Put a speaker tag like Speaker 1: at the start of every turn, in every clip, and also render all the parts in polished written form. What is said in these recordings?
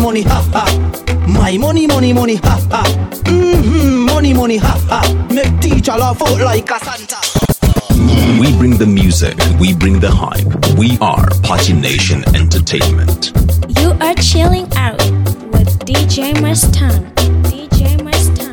Speaker 1: money, ha ha. My money, money, money, ha ha. Money, money, ha ha. Make teacher laugh out like a Santa.
Speaker 2: We bring the music, we bring the hype. We are Party Nation Entertainment.
Speaker 3: You are chilling out with DJ Mustang. DJ Mustang.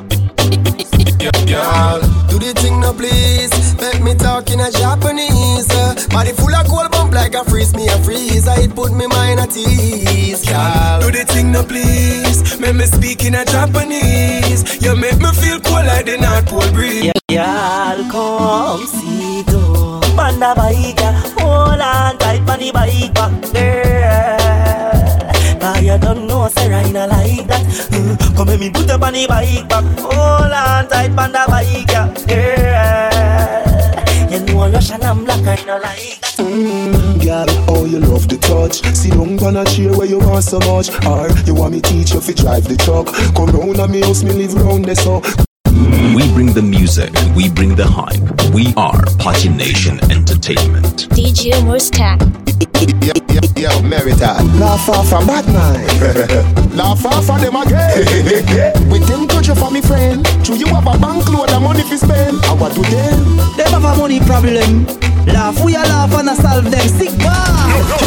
Speaker 4: Girl, do the thing now please. Make me talk in a Japanese. Body full of cold bump like a freeze me a freeze. It put me mind at ease. Girl, do the thing now please. Make me speak in a Japanese. You make me feel cold like the North Pole breeze.
Speaker 5: Girl, come see do. Panda bike, hold on tight on the bike back, girl. Cause you don't know, say I not like that. Come let me put up on the bike back, hold on tight on the bike, girl. You know Russian and black, I not like that.
Speaker 6: Girl, oh you love the touch. Sit down on a chair where you want so much. Or you want me teach you if you drive the truck. Come round at me house, me live round there so.
Speaker 2: We bring the music, we bring the hype. We are Party Nation Entertainment.
Speaker 3: DJ Mustang.
Speaker 6: Yo, Merita. Laugh off from Batman. Laugh off from them again. With them culture for me friend. True you have a bank load of money fi spend. I what do them?
Speaker 1: Them have a money problem. Laugh, we a laugh and a solve them. Sick bar.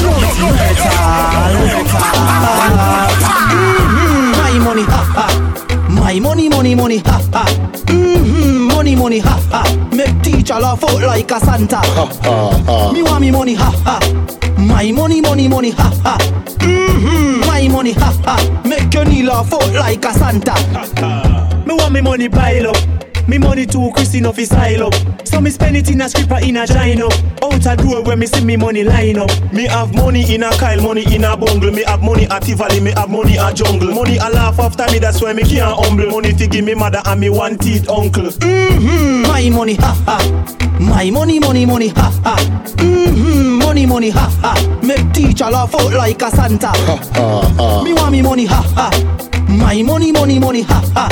Speaker 1: My money, ha ha. My money, money, money, ha ha. Money, money, ha ha. Make teacher laugh out like a Santa. Me want me money, ha ha. My money, money, money, ha ha. My money, ha ha. Make your knee laugh out like a Santa.
Speaker 7: Me want me money pile up. Me money too Christy enough is style up. So me spend it in a stripper in a gino. Out a door where me see me money line up. Me have money in a Kyle, money in a bungle. Me have money at Tivoli, me have money at jungle. Money a laugh after me, that's why me can't humble. Money to give me mother and me one teeth uncle.
Speaker 1: My money, ha ha. My money, money, money, ha ha. Money, money, ha ha. Make teacher laugh out like a Santa. Me want me money, ha ha. My money, money, money, ha ha.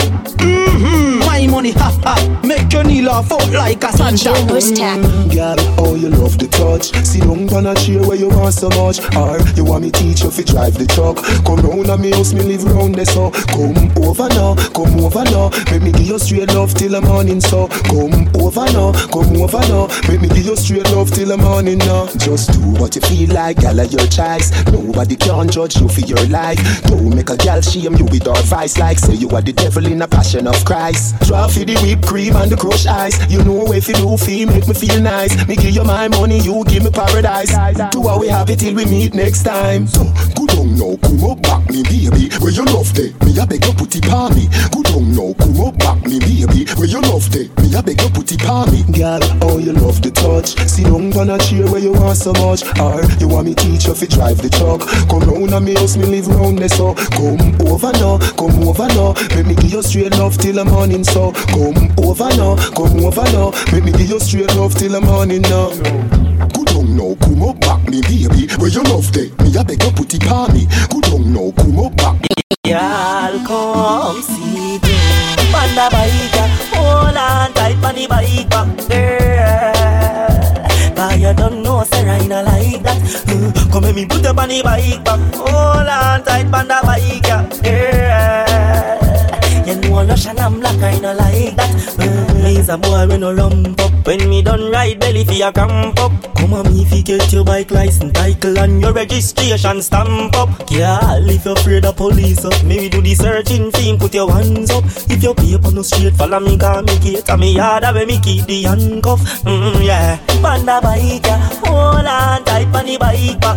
Speaker 1: My money, ha ha. Make your knee laugh out like a Santa.
Speaker 6: Girl, oh you love the touch. Sit down on a chair where you want so much. Or you want me teach you if you drive the truck. Come round at me house, me live round there so. Come over now, come over now. Make me give you straight love till the morning so. Come over now, come over now. Make me give you straight love till the morning now. Just do what you feel like, girl of your choice. Nobody can judge you for your life. Don't make a girl shame you with our vice. Like say you are the devil in a passion of Christ. Draw for the whipped cream and the crushed ice. You know if you do feel, make me feel nice. Me give you my money, you give me paradise. Do how we have it till we meet next time. So, go down now, come up back me baby. Where you love day, me a beg you put it on me. Go down now, come up back me baby. Where you love day, me a beg you put it on me. Girl, oh you love the touch. Sit down on a chair where you want so much. Or you want me teach you if you drive the truck. Come round at me house, me live round there so. Come over now, come over now. Make me give you straight love till the morning so. Come over now, come over now. Make me give you straight love till the morning now. Go down now, come up back me baby. Where you love day, me a beg you put it on me. Go down now, come up back.
Speaker 5: Girl, come see me. Panda bike, hold on tight on the bike back, girl. Cause you don't know, say I not like that. Come let me put up on the bike back, hold on tight on the bike, girl. You know Russian and black, I not like that. Me's a boy when no rump up. When me done ride belly for your cramp up. Come on me if you get your bike license title and your registration stamp up. Girl, if you're afraid of police up, maybe do the searching thing, put your hands up. If your paper no straight, follow me, call me gate. And me yard where me keep the handcuff. Yeah, panda bike, hold on tight on the bike back,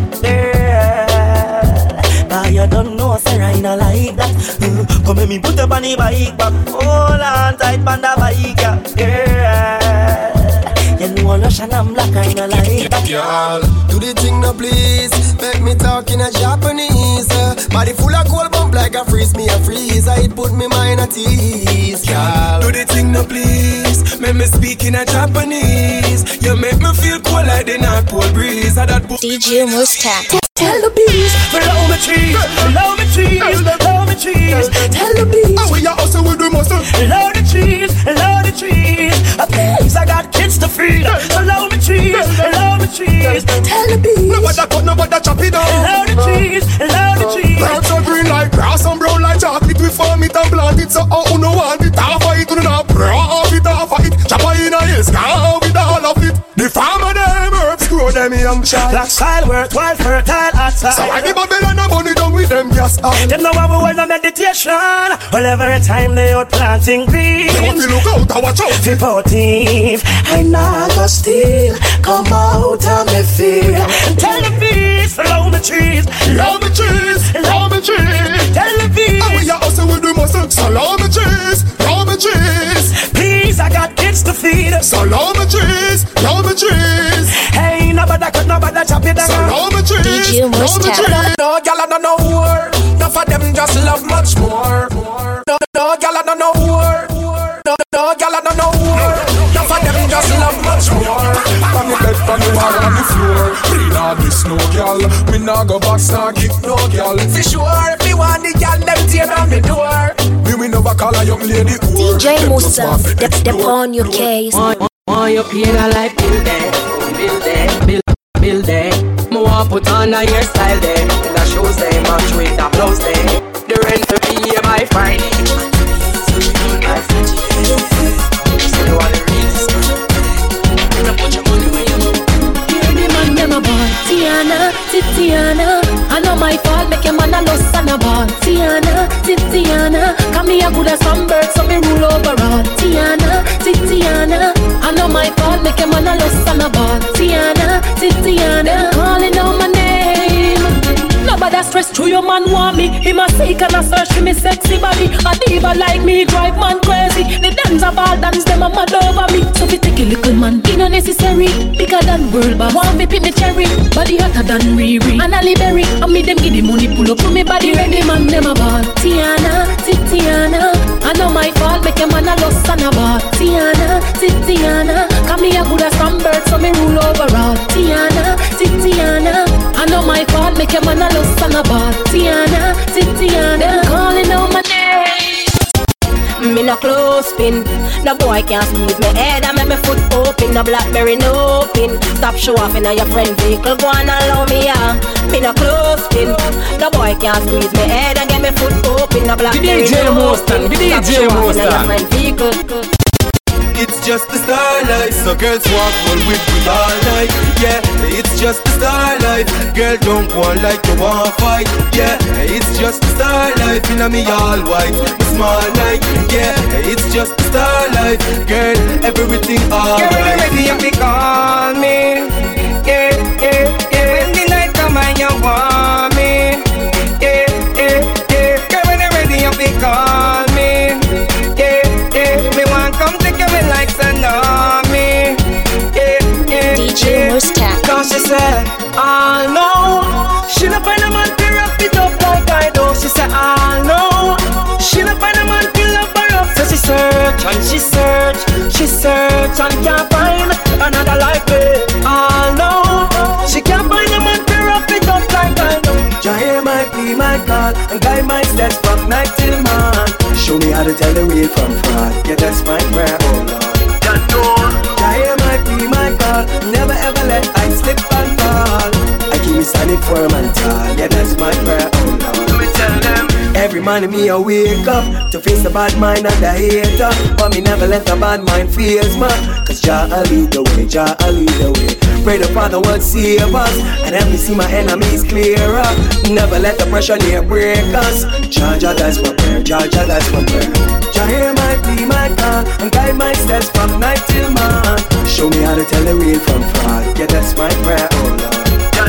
Speaker 5: girl. Cause you don't know, say I not like that. Come let me put up on the bike back, hold on tight on the bike, girl. You know Russian and black, I not like that.
Speaker 4: Girl, do the thing now please. Make me talk in a Japanese. Body full of cold bump like a freeze me a freeze. It put me mind at ease. Girl, do the thing now please. Make me speak in a Japanese. You make me feel cold like the North Pole breeze.
Speaker 3: DJ Mustang.
Speaker 7: Tell the bees, follow me trees, follow me trees, follow me trees. Tell the bees,
Speaker 6: we are also with the muscle.
Speaker 7: follow the trees, follow the trees. Please, I got kids to feed. Follow me trees, follow me trees. Tell the bees,
Speaker 6: nobody cut, nobody chop it down.
Speaker 7: follow the trees, follow the trees.
Speaker 6: Lights are green,
Speaker 4: young child.
Speaker 5: Black style worthwhile, fertile outside.
Speaker 4: So I give Babylon a money down with them gas out.
Speaker 5: Them know how we hold no meditation. Well, every time they out planting green.
Speaker 4: They want me look out, I watch out.
Speaker 5: 14th, I not go steal. Come out of me fear. Tell the beast, love me trees.
Speaker 4: Love me trees, love me trees.
Speaker 5: Tell the beast.
Speaker 4: And we are also with the muscle. So love me trees, love me trees.
Speaker 5: Please, I got kids to feed.
Speaker 4: So love me trees, love me trees.
Speaker 5: Hey, nobody cut, nobody chop it down.
Speaker 4: So love me trees,
Speaker 3: DJ
Speaker 4: love me
Speaker 3: Mustard.
Speaker 4: trees.
Speaker 8: No, girl, I don't know war. None of them just love much more. No, girl, I don't know war. No, girl, I don't know war. None of them just love much more.
Speaker 4: On the bed, on the wall, on the floor. Me nah miss no girl. Me nah go back, nah give no girl.
Speaker 8: For sure, if you want the girl, them tear down the door.
Speaker 4: Me never call a young lady whore.
Speaker 3: DJ Mustard, the pawn your case.
Speaker 9: Want you pain a like build it. Me want put on a hairstyle there. The shoes they match with the blouse there. The rent to pay by Friday. So you want the reason? Put your money where you want.
Speaker 10: Hear the man dem a ball. Tiana, Titiana. I know my fault, make a man a loss and a ball. Tiana, Titiana. Come here good as some birds, so me rule over all. Tiana, Titiana. I know my fault, make a man a loss and a ball. Tiana, Titiana. Calling out my name. Nobody stress through your man want me. He must seek and a search for me sexy body. A diva like me drive man crazy. The dance of all dance them a mad over me. So fi take a little man, it not necessary. Bigger than world boss. Want me pick me cherry. Body hotter than Riri and Ali Berry. And me them give the money pull up to me body. Ready man them a ball. Tiana, Titiana. I know my fault make a man a loss and a ball. Tiana, Titiana. Come here good as some birds so me rule over all. Tiana, Titiana. I know my fault make a man a loss and a ball. Tiana, Titiana. Calling out my name.
Speaker 11: Me no close pin. No boy can't squeeze me head and make me foot open. No Blackberry no pin. Stop show off in your friend vehicle. Go and allow me Me no close pin. No boy can't squeeze me head and get me foot open. No Blackberry no pin. Stop show off in your friend vehicle.
Speaker 12: It's just the star life, so girls walk on with me all night. Yeah, it's just the star life. Girl, don't go on like you want fight. Yeah, it's just the star life. Inna me all white, me small night. Yeah, it's just the star life. Girl, everything alright.
Speaker 8: Girl, ready if you call me. Yeah, yeah, yeah. When the night come and you want me. Yeah, yeah, yeah. Girl, when you ready if you call me. Yeah, yeah. Me want come take you like tsunami. Yeah, yeah.
Speaker 3: DJ Mustard.
Speaker 8: Cause she said, I know. She not find a man to wrap it up like I do. She said, I know. She not find a man to love her up. So she search and she search. She search and can't find another like me. I know. She can't find a man to wrap it up like I do. Jah might be my God and guide my steps from night till morn. Show me how to tell the real from fraud. Yeah, that's my prayer, oh Lord. Jah might be my God. Never ever let I slip and fall. I keep me standing firm and tall. Yeah, that's my prayer, oh Lord. Let me tell them. Every morning me I wake up to face the bad mind and the hater. But me never let the bad mind fears me. Cause Jah I lead the way, Jah I lead the way. Pray the Father would save us and help me see my enemies clearer. Never let the pressure near break us. Jah, that's my prayer, Jah, that's my prayer. Jah might be my God and guide my steps from night till morn. Show me how to tell the real from fraud. Yeah, that's my prayer, oh Lord.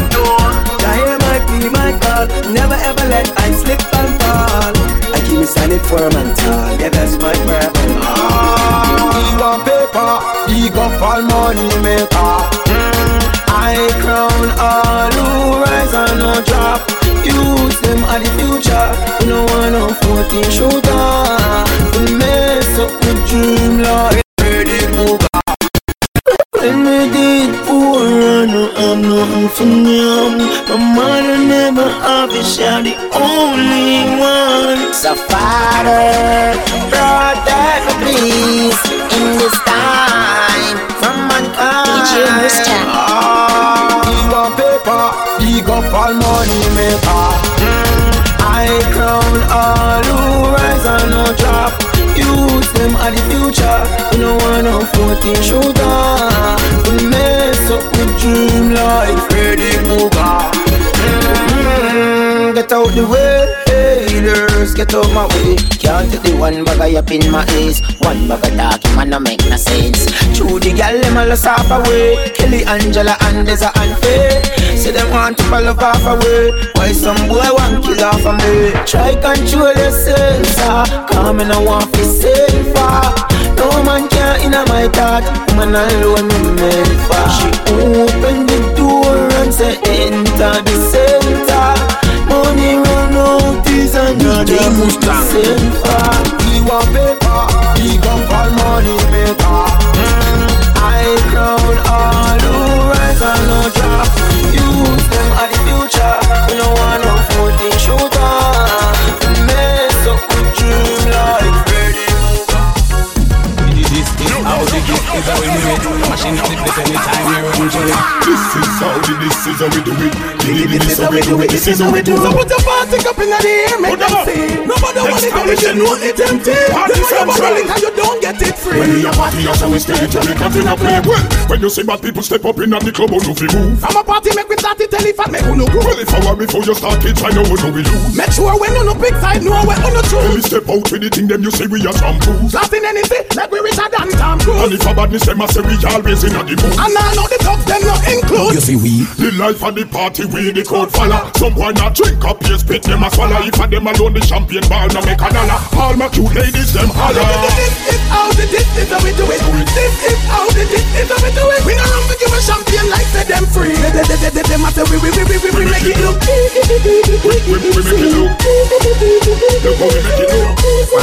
Speaker 8: Jah might be my God. Never ever let I slip and fall. I keep me standing firm and tall. Yeah, that's my prayer, oh Lord.
Speaker 4: Big on paper, big up all money maker. I crown all who rise and no drop. Use them at the future. You know I know 14 shooter. To mess up the dream like ready move. When we did poor and I'm nothing for them. My mother never have it, she's the only one.
Speaker 11: So Father, protect me please in this time from mankind.
Speaker 3: DJ Mustard.
Speaker 4: Big on paper, big up all money maker. I crown all who rise and no drop. Use them at the future. You know I know 14 shooter. To mess up with dream life.
Speaker 13: get out the way. Haters, get out my way. Can't take the one bag up in my ace. One bag of dark, man, no make no sense. True, the gal, them all half away. Kelly, Angela, and Deza, and Faye. Say them want to follow half away. Why some boy want kill off of me? Try control yourself, come and I want to safe. No man can't in my thought. Man alone me meant for. She open the door and say enter the center. Money run out is another center. He want paper, he come for money maker. I crown all who rise and no drop. Use them at the future. We no want no 14 shooter. Mess up with dream life.
Speaker 14: How the gift is how we do it. Machine up the place anytime we run to it.
Speaker 6: This is how we do it. This is how we do it. This is how we do it.
Speaker 1: So put your party up in the air, make them see. Nobody want it, but you know it's empty. Party central, and you don't get it free.
Speaker 6: When we a party, also we stay till we can't play. Well, when you see bad people step up in at the club, you fi move.
Speaker 1: From a party, make we start it, tell if I make you no go.
Speaker 6: Well, if I were before you start it, I know we lose.
Speaker 1: Make sure when you no big side, know where you no choose.
Speaker 6: When we step out with the thing, them you say we are shampoos.
Speaker 1: Blasting anything, like we richer than Tom Cruise.
Speaker 6: And if a badness, them a say we always in a the mood.
Speaker 1: And I know the top, them not include.
Speaker 14: You see we
Speaker 6: the life of the party, we the crowd follow. Some boy not drink up, yes, spit them a swallow. If a them alone, the champagne bar no make a dollar. All my cute ladies, them holler.
Speaker 1: This is how the this is how we do it. This is how the this is how we do it. We don't have to give a champagne like say them free. They matter we make it look.
Speaker 6: We make it look. Look how we make it look.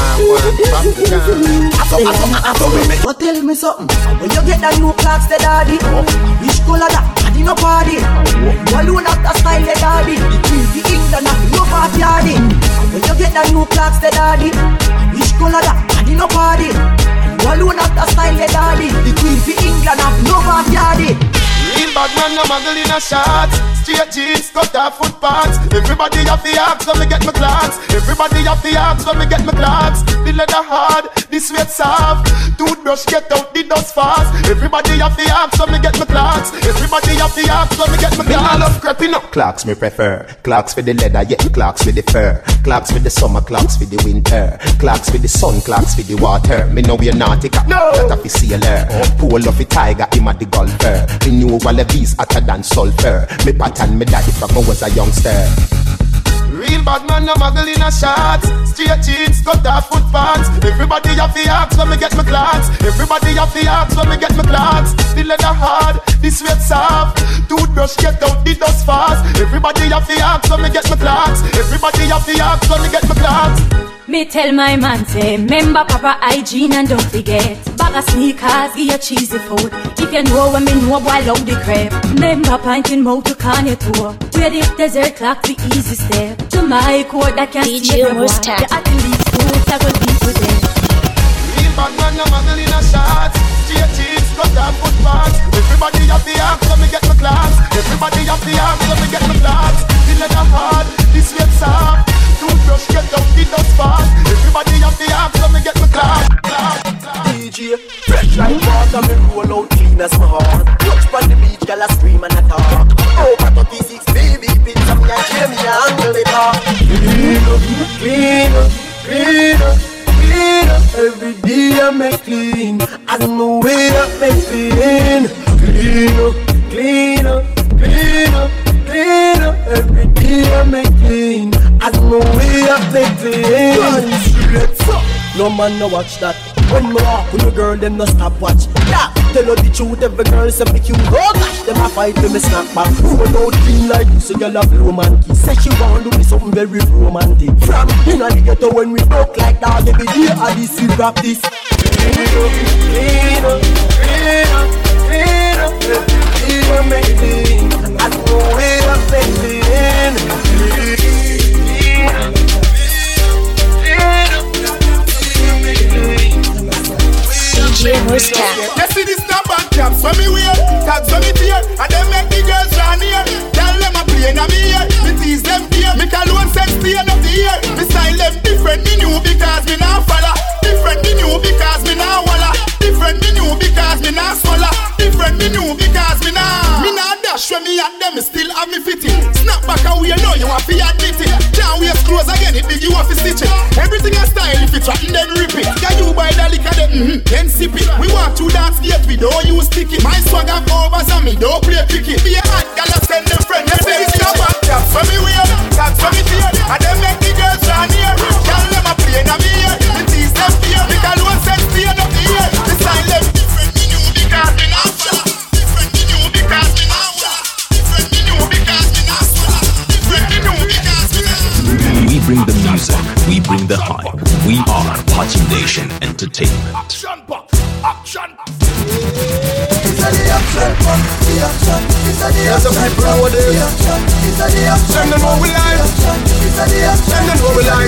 Speaker 1: But tell me something. When you get that new clocks, the daddy. Which color that? I did no party. You alone have the style, the daddy. The England have no party, daddy. When you get that new clocks, the daddy. Which color that? I did no party. You alone have the style, the daddy. The Queen for England have no party, daddy.
Speaker 4: Real bad man, no muggle in a shorts. Straight jeans, cut off foot parts. Everybody have the axe when me get my clocks. Everybody have the axe when me get my clocks. The leather hard, the sweat soft. Toothbrush get out the dust fast. Everybody have the axe when me get my clocks. Everybody have the axe when me get my clocks. I love creeping up.
Speaker 15: Clocks me prefer. Clocks for the leather, yeah, clocks with the fur. Clocks for the summer, clocks for the winter. Clocks for the sun, clocks for the water. Me know we're naughty cat, that a fi sailor. Pull off a tiger, him a the golfer. Me knew wallabies hotter than sulfur. Me pattern me daddy from I was a youngster.
Speaker 4: Real bad man, no muggle in a shorts. Straight jeans, cut off foot pants. Everybody have the axe when me get my clocks. Everybody have the axe when me get my clocks. The leather hard, the sweat soft. Toothbrush get out the dust fast. Everybody have the axe when me get my clocks. Everybody have the axe when me get my clocks.
Speaker 10: Me tell my man say, remember proper hygiene and don't forget. Bag of sneakers, give you cheesy food. If you know when me know, boy love the crap. Remember pinting mouth to Kanye tour. Where the desert clock the easy step. To my court that can see everyone. The athlete's boots I will beat with them.
Speaker 4: Real bad man, no muggle in a shorts. Straight jeans, cut off foot pants. Everybody have the axe when me get my clocks. Everybody have the axe when me get my clocks. The leather hard, the sweat soft. Toothbrush get out the dust fast. Everybody have the axe when me get my clocks.
Speaker 5: DJ, fresh like water, me roll out clean as my heart. Touch on the beach, girl a scream and a talk. Over 36, baby, pizza me and Jamie and angle the bar. Clean up, clean up, clean up, clean up. Every day I make clean, as my way up make clean. Clean up, clean up, clean up, clean up. Every day I make clean, as my way up make clean. Straight up, no man no watch that. When me walk with a girl, them no stop watch. Yeah, tell her the truth, every girl say me cute. Oh gosh, them a fight for me snap back. Roll out clean like you, so girl a blow man key. Say she want do me something very romantic. From inna the ghetto when we broke like that, every day I this we rap this. Clean up, clean up, clean up, clean up. Every day I make clean, I know way I make clean. Clean up, clean up.
Speaker 3: DJ Muska.
Speaker 4: You see this not bad caps when me wear, tags when me tear, and them make the girls run here. Tell them I play in a me ear, me tease them fear. Me call one sex play up the ear. Me style them different, me new because me not follow. Different me new because me not walla. Different me new because me not swallow. Different me new because me not dash when me at them, me still have me fitting. Snap back away, know you want to admit it.
Speaker 16: you have to stitch it. Everything a style, if it's rotten then rip it. Can you buy the liquor then sip it. We walk to dance gate, we don't use ticket. My swag have overs and me don't play cricket. Be a hot gal, send them friend. They say it's your back, that's for me weird, that's for me fear. And them make the girls down here. Girl them a play in a me ear. The tease them fear, the girl one set stay up the ear. The style them different, me new because me not swallow. Different, me new because me not swallow. Different, me new because me not swallow. Different, me new because me not swallow.
Speaker 2: We bring the music, we bring the hype. We are Party Nation Entertainment.
Speaker 16: Action box, action.
Speaker 4: There's a people out there. Send them over live. Send them over live.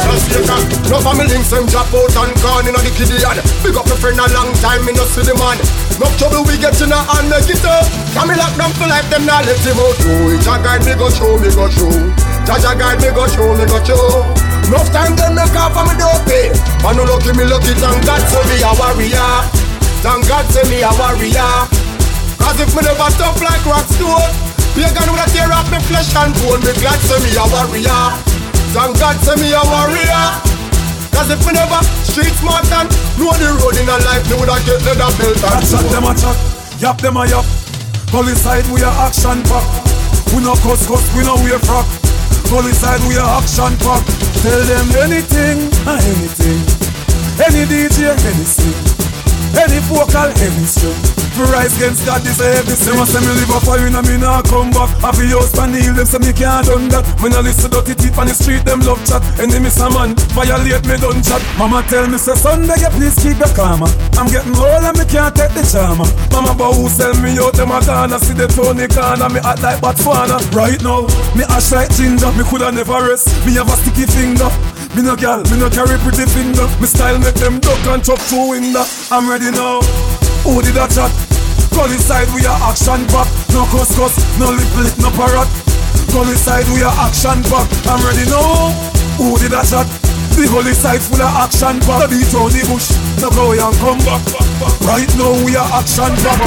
Speaker 4: No family links them drop out and gone in the kiddie yard. Big up my friend a long time, me no see the man. No trouble we get in a hand, make it up. Can me lock them for life, them now let him out. Oh, it's a guide, me go show, me go show. Jaja guide, me go show, me go show. Enough time them make off and me don't pay. And no lucky me lucky, thank God say me a warrior. Thank God say me a warrior. Cause if me never tough like rock stone, pagan would tear up me flesh and bone. Me glad say me a warrior. Thank God say me a warrior. Cause if me never street smart and know the road in a life, me woulda get leather belt and
Speaker 17: chat them a chat, yap them a yap. Police side we a action pack. We no cuss, we no wear frock. Police side we a action pack. Tell them anything, anything. Any DJ, any sing. Any vocal, any string. Me rise against God, this everything. Them a say me live up for you, and me nah come back. Happy house pan heal, them say me can't done that. Me nah listen dirty teeth on the street, them love chat. Enemies a man, violate me done chat. Mama tell me say Sunday, you please keep your calm. I'm getting old and me can't take the charm. Mama but who sell me out, them a gonna see the Tony Kana. Me act like Botswana. Right now, me ash like ginger. Me coulda never rest, me have a sticky finger. Me no girl, me no carry pretty finger. Me style make them duck and chop through window. I'm ready now. Who did that chat? Call inside we are action back. No cuss, no lip, no parrot. Call inside we are action back. I'm ready now. Who did that chat? The whole side full of action back. The beat on the bush. Now go and come back. Right now we are action back.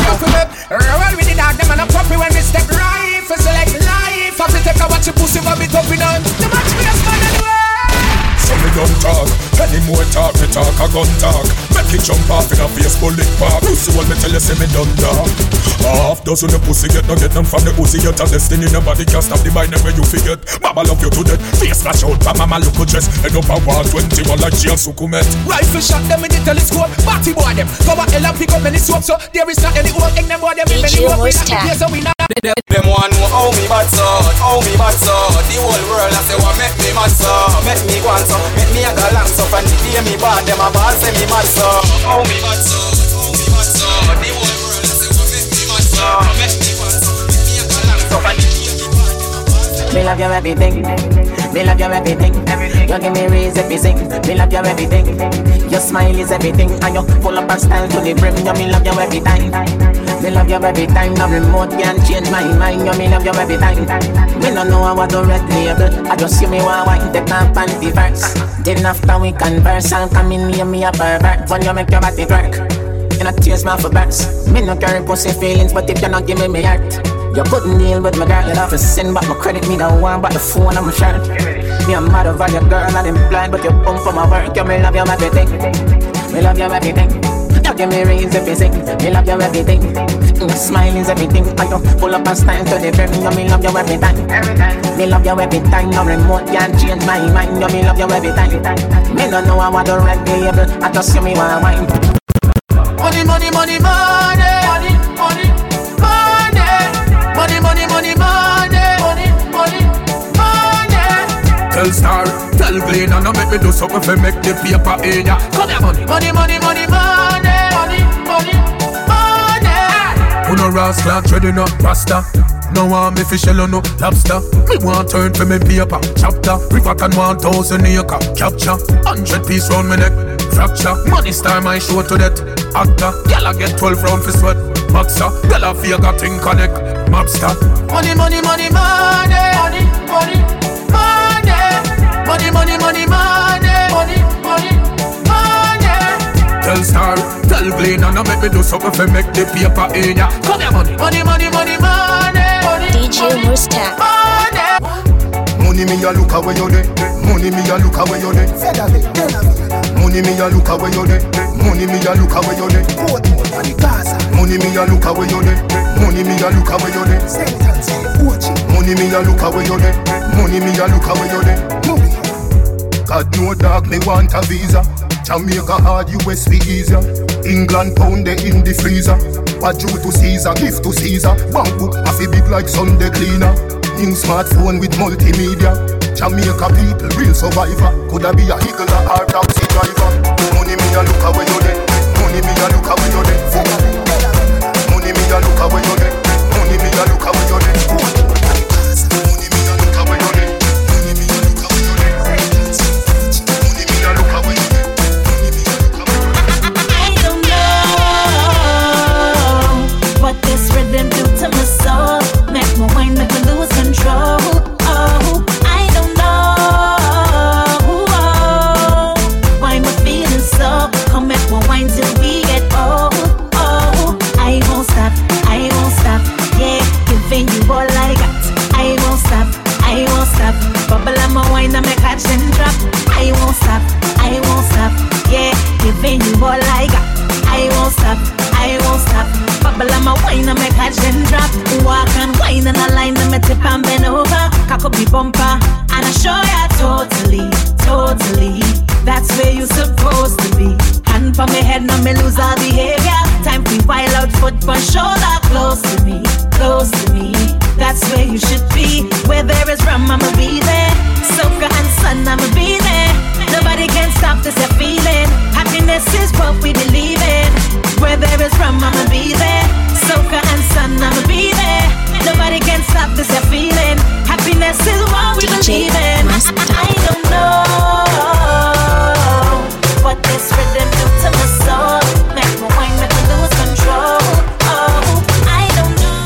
Speaker 18: Roll with the dog, them and a puppy when we step right. For select life. Have to take a watch your pussy for me topping on. The match me a man anyway.
Speaker 17: So me don't talk, any more talk, me talk a gun talk. Make it jump off in a face bullet park. Pussy when me tell you say me done talk. Half dozen the pussy get them from the pussy. Get a destiny, nobody can stop the mind where you forget. Mama love you to death, face flash out, but mama look good dress. End up a 121 like jail sukumet.
Speaker 18: Rifle shot them with the telescope, batty boy them. Cover hell and pick up many soap, so there is not any old egg them boy them. Many work we not the so we not.
Speaker 19: Them one know how me bad so, how me bad so. The whole world I say what make me mad so, make me want so, make me a go long so. And the day me born them a ball say me mad so, how me bad so, how me bad so. The whole world I say what make me mad so, make me want so, make me a go long so. And the day me born them a ball say
Speaker 13: me love you everything. Me love you everything. You give me reason to sing. Me love you everything. Your smile is everything, and you full up of style to the brim. You me love you every time. Me love you every time. No remote can change my mind. You me love you every time. Me no know what to red label. I just see me one wine take my panty first. Then after we converse, I'll come in near me a pervert. When you make your body work, you not tears my for birds. Me no carry pussy feelings, but if you not give me heart. You couldn't deal with my girl, you have to send back my credit. Me don't want but the phone on my shirt. Me a mad over your girl and I'm blind, but you pump for my work. You me love you everything. Me love you everything. You give me reason to sing. Me love you everything. Your smile is everything. And you pull up and style to the brim. You me love you every time. Me love you every time. No remote can't change my mind. You me love you every time. Me don't know how to red label. I just see me one wine.
Speaker 18: Money, money, money, money, money, money. Money, money, money, money, money, money, money.
Speaker 17: Tell Star, tell Glenn, and make me do something for make the paper in ya. Come here, money,
Speaker 18: money, money, money, money, money, money, money.
Speaker 17: Uno Ross Clark, ready no Rasta. No one me fish or no lobster. Me want turn for me paper chapter. River can 1,000 acre capture. 100 piece round me neck fracture. Money star my show to that actor. Y'all get 12 round for sweat. Boxer, y'all a figure thing connect. Mobster.
Speaker 18: Money, money, money, money, money, money, money, money, money, money, money, money, money.
Speaker 17: Tell Star, tell Glenn, and make me do something for make the paper in ya. Come here, money,
Speaker 18: money, money, money, money, money.
Speaker 3: DJ Mustaq.
Speaker 6: Money me a look away you there. Money me a look away you there. Money me a look away you there. Money me a look away you there. Money me a look away you there. Money me a look away you there. Money me a look away you there. Money me a look away you there. God no dog me want a visa. Jamaica hard, US be easier. England pound they in the freezer. What due to Caesar, gift to Caesar. Bank book a fi big like Sunday cleaner. New smartphone with multimedia. Jamaica people, real survivor. Coulda be a higgler or taxi driver. Money me a look away you there. Money me a look away you there. Money me a look away you there. Money me a look away you there. Money me a look away you there. Money me a look away you there. Money me a look away you there.
Speaker 20: I don't know what this rhythm do to my soul. Make my wine, make me lose control. Oh, I don't know why I'm feeling so. Come make my wine till we get old. Oh, I won't stop, yeah, giving you all I got. I won't stop, bubble on my wine and make catch and drop. I won't stop, yeah, giving you all I got. I won't stop, bubble on my wine and make catch and drop. Walk and wine and a line and me tip and bend over. Cock up the bumper and I show ya totally. That's where you supposed to be. Hand for me head, now me lose all behavior. Time to wild out, foot for shoulder. Close to me. That's where you should be. Where there is rum, I'ma be there. Soca and sun, I'ma be there. Nobody can stop this feeling. Happiness is what we believe in. Where there is rum, I'ma be there. Soca and sun, I'ma be there. Nobody can stop this feeling. Happiness is what we believe in. I don't know what this rhythm do to my soul. Make my wine, make me lose control. Oh, I don't know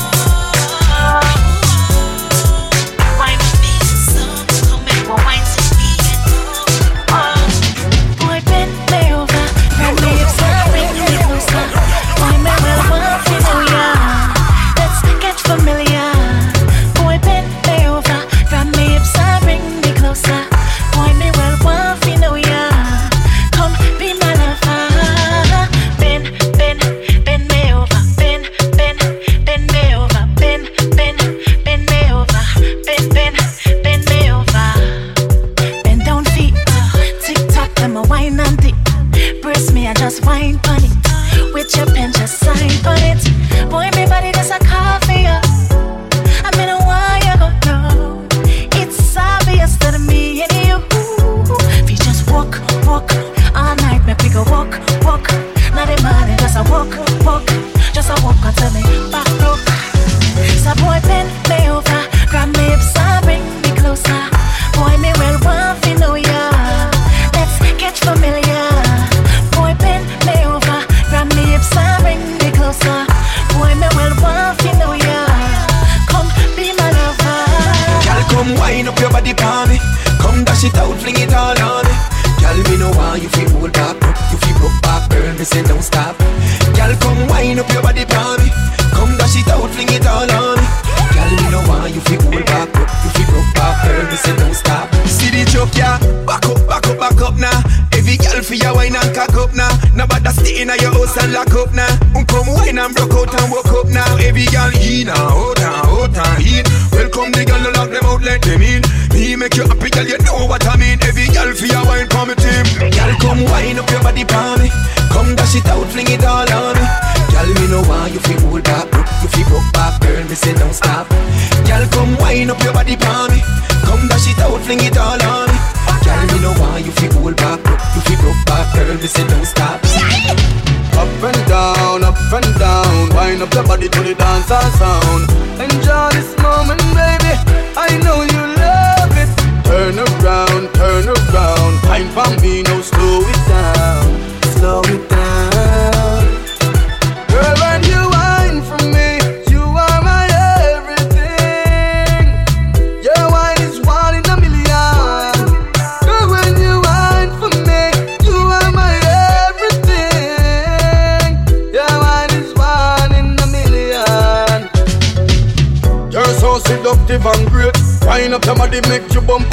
Speaker 20: why me feeling so. Come make my wine till we get old. Oh, boy, bend me over, and me upside, bring me closer. Boy, me well want to know ya. Let's get familiar. Boy, bend me over, grab me upside, bring me closer. Boy, me well want to know ya. Come be my lover. Bend me over. Bend me over. Bend me over. Bend me over. Bend down feet. Tick tock, them a wine and tick. Brace me, I just wine on it. With your pen, just sign on it. Boy, me body just a call for you. I mean, why you go no? It's obvious that me and you. We just walk all night, make we go walk. Not a man, just a walk. Just a walk until me back broke. So boy, bend me over, grab me upside, bring me closer. Boy, me well want to know ya. Let's get familiar. Boy, bend me over, grab me upside, bring me closer. Boy, me well want to know ya. Come be my lover.
Speaker 21: Girl, come wind up your body for me. Come dash it out, fling it all on me. Girl, me know why you feel hold back. You feel broke back, girl, me say don't stop. Girl, come wind up your body for me. Come dash it out, fling it all on me. Girl, me know why you feel hold back. You feel broke back, girl, me say don't stop. See the joke, yeah, back up now. Every girl for your wine and cock up now. Nobody stay in your house and lock up now. Come wine and broke out and walk up now. Every girl in and out and in. Welcome the girl, lock them out, let them in. Me make you happy, girl, you know what I mean. Every girl for your wine, come with him. Girl, come wine up your body for me. Come dash it out, fling it all on me. Girl, me know why you feel hold back. You feel broke back, girl, me say don't stop. Girl, come wine up your body for me. Come dash it out, fling it all on me. Girl, me know why you feel hold back. You feel broke back, girl, me say don't stop.
Speaker 22: Up and down, wind up your body to the dancehall sound. Enjoy this moment, baby, I know you love it. Turn around, wine for me, now slow it down. Girl, when you wine for me, you are my everything. Your wine is one in a million. Girl, when you wine for me, you are my everything. Your wine is one in a million. You're so seductive and great. Wine up your body, make you bum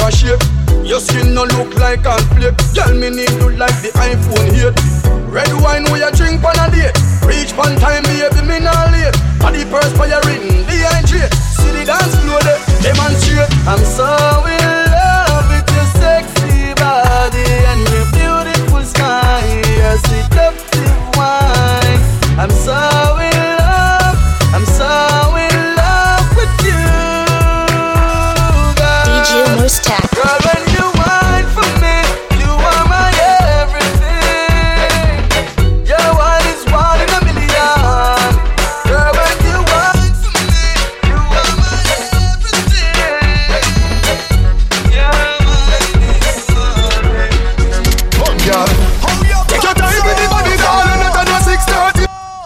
Speaker 22: Your skin no look like a flake. Girl, me need you like the iPhone 8. Red wine we a drink on a date. Reach one time, baby, me not late. Body perspiring, dehydrate. See the dance floor, they demonstrate. I'm so in love with your sexy body and your beautiful smile, your seductive wine. I'm so in love, I'm so in love with you, girl.
Speaker 3: DJ Mustaq.
Speaker 22: Girl, when you wine for me, you are my everything. Your wine is one in a million. Girl, when you wine for me, you are my everything. You're my
Speaker 16: Oh, girl. Take your time with the body, darling, not on 6:30.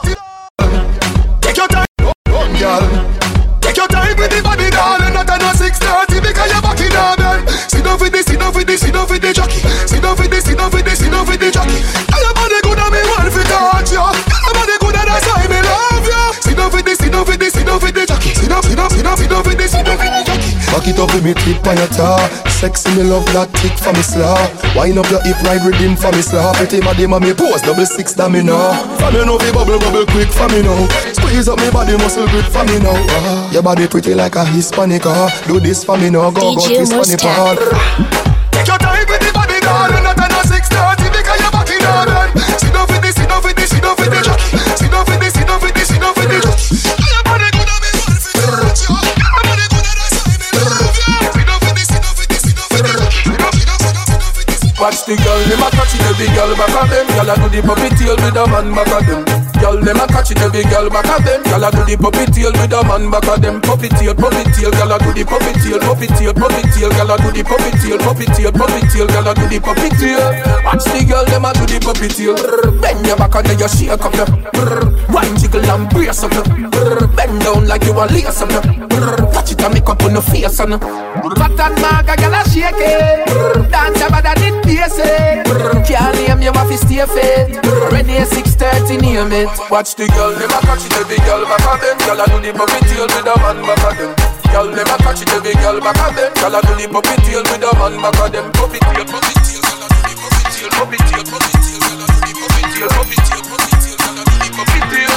Speaker 16: Take your time, oh, girl. Take your time with the body, darling, not on 6:30 because you're back in our bed. Sit down for this, sit down for this, sit down for the jockey. Sit down for this, sit down for this, sit down for the jockey. Tell your body good and me want to touch you. Tell your body good and that's why me love you. Sit down for this, sit down for this, sit down for the jockey. Sit down, sit down, sit down, sit down for this, sit down for the jockey. Back it up with me tip on your tar. Sexy me love that tick for me slaw. Wind up your hip ride rhythm for me slaw. Pretty madam me pose double six that me know. For me know fi bubble bubble quick for me now. Squeeze up me body muscle grip for me now. Your body pretty like a Hispanic. Do this for me now. Go kiss for me part. Take your time with the body, darling. Not on 6:30 because you're back in our bed. Sit down for this, sit down for this, sit down for the jockey. Sit down for this, sit down for this, sit down for the jockey. Your body good and me want to touch you. Your body good and that's why me love you. Sit down for this, sit down for this, sit down for the jockey. Sit down, sit down, sit down, sit down for this.
Speaker 17: Watch the girl, them a catch it, every girl back of them. Y'all a do the puppy tail with a man back of them. Y'all them a catch it, every girl back of them. Y'all a do the puppy tail with a man back of them. Puppy tail, y'all a do the puppy tail, puppy tail, y'all a do the puppy tail, puppy tail, y'all a do the puppy tail. Watch the girl, them a do the puppy tail. Bend your back and then you shake up your. Wine jiggle and brace up your. Bend down like you a lace up your. Touch it and make up on your face and.
Speaker 18: Fat and maga, girl a shake it. Dance about that it basic. Can't name you have to stay fit. Ready 6:30 name it.
Speaker 17: Watch the girl, them a catch it, every girl back of them. Y'all a do the puppy tail with a man back of them. Y'all them a catch it, every girl back of them. Y'all a do the puppy tail with a man back of them. Puppy tail, y'all a do the puppy tail, puppy tail, y'all a do the puppy tail, puppy tail, y'all a do the puppy tail.